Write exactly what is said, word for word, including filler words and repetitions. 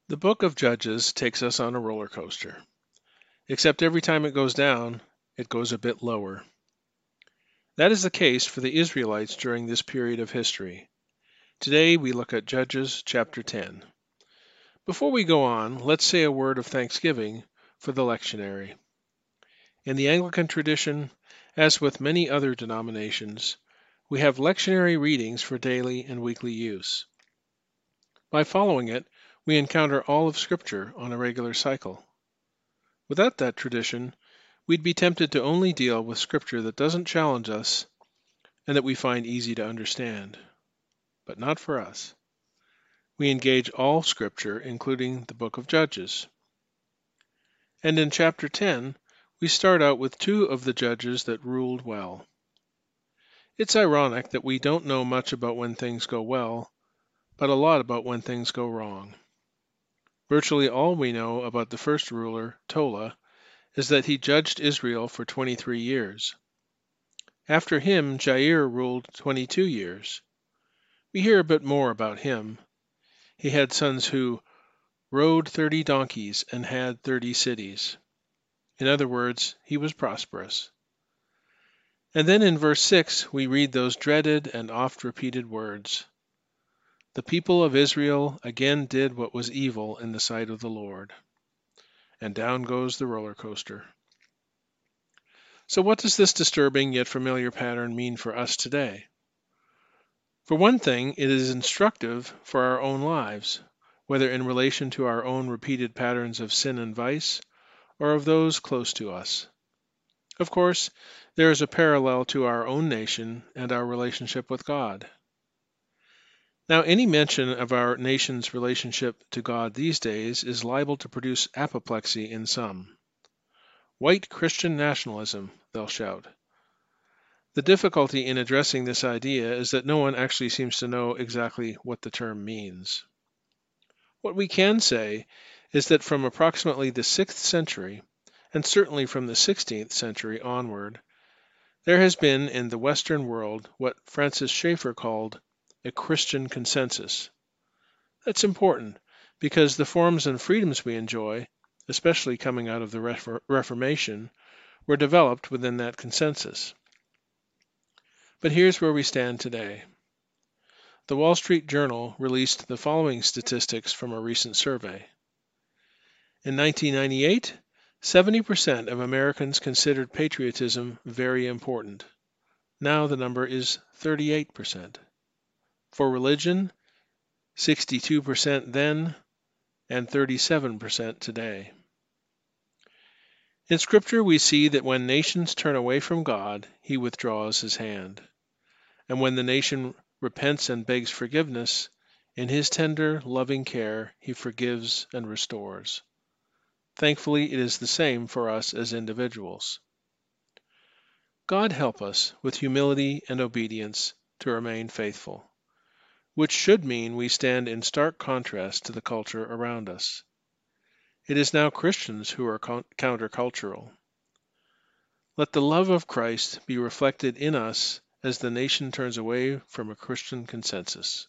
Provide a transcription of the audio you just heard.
The book of Judges takes us on a roller coaster, except every time it goes down, it goes a bit lower. That is the case for the Israelites during this period of history. Today we look at Judges chapter ten. Before we go on, let's say a word of thanksgiving for the lectionary. In the Anglican tradition, as with many other denominations, we have lectionary readings for daily and weekly use. By following it, we encounter all of Scripture on a regular cycle. Without that tradition, we'd be tempted to only deal with Scripture that doesn't challenge us and that we find easy to understand. But not for us. We engage all Scripture, including the book of Judges. And in chapter ten, we start out with two of the judges that ruled well. It's ironic that we don't know much about when things go well, but a lot about when things go wrong. Virtually all we know about the first ruler, Tola, is that he judged Israel for twenty-three years. After him, Jair ruled twenty-two years. We hear a bit more about him. He had sons who rode thirty donkeys and had thirty cities. In other words, he was prosperous. And then in verse six, we read those dreaded and oft-repeated words. The people of Israel again did what was evil in the sight of the Lord. And down goes the roller coaster. So what does this disturbing yet familiar pattern mean for us today? For one thing, it is instructive for our own lives, whether in relation to our own repeated patterns of sin and vice, or of those close to us. Of course, there is a parallel to our own nation and our relationship with God. Now, any mention of our nation's relationship to God these days is liable to produce apoplexy in some. White Christian nationalism, they'll shout. The difficulty in addressing this idea is that no one actually seems to know exactly what the term means. What we can say is that from approximately the sixth century, and certainly from the sixteenth century onward, there has been in the Western world what Francis Schaeffer called a Christian consensus. That's important because the forms and freedoms we enjoy, especially coming out of the Refor- Reformation, were developed within that consensus. But here's where we stand today. The Wall Street Journal released the following statistics from a recent survey. In nineteen ninety-eight, seventy percent of Americans considered patriotism very important. Now the number is thirty-eight percent. For religion, sixty-two percent then, and thirty-seven percent today. In Scripture, we see that when nations turn away from God, He withdraws His hand. And when the nation repents and begs forgiveness, in His tender, loving care, He forgives and restores. Thankfully, it is the same for us as individuals. God help us with humility and obedience to remain faithful, which should mean we stand in stark contrast to the culture around us. It is now Christians who are countercultural. Let the love of Christ be reflected in us as the nation turns away from a Christian consensus.